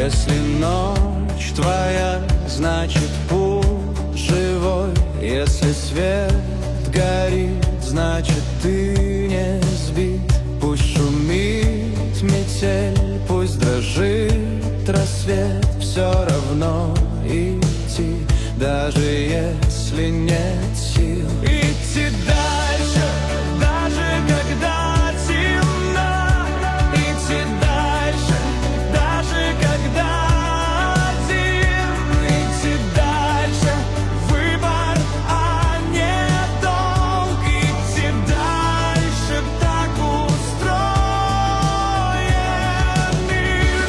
Если ночь твоя, значит путь живой. Если свет горит, значит ты не сбит. Пусть шумит метель, пусть дрожит рассвет, все равно идти, даже если нет сил. Идти дальше, даже когда темно. Идти дальше, даже когда один. Идти дальше, выбор, а не долг. Идти дальше, так устроен мир.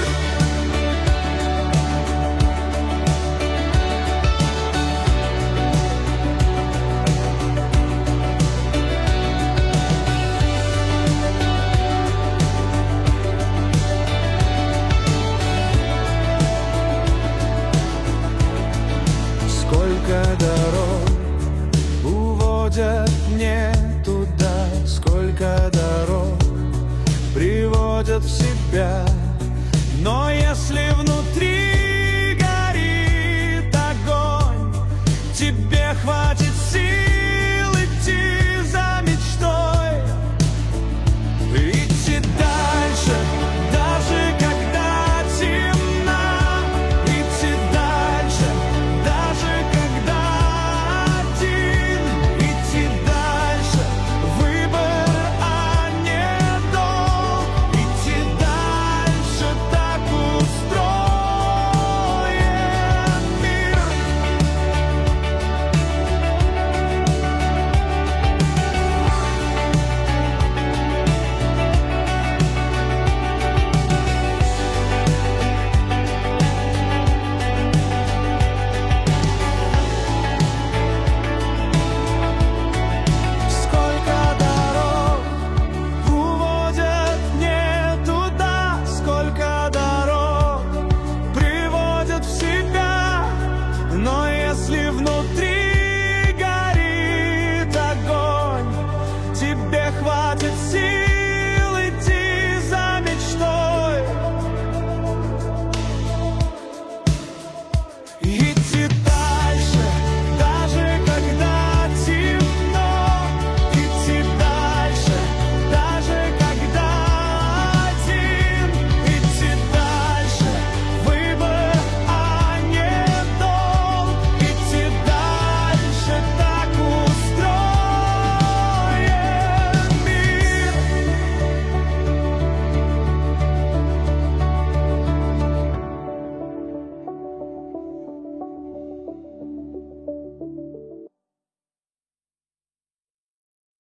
Сколько дорог уводят не туда, сколько дорог приводят в себя. Но если внутри горит огонь, тебе хватит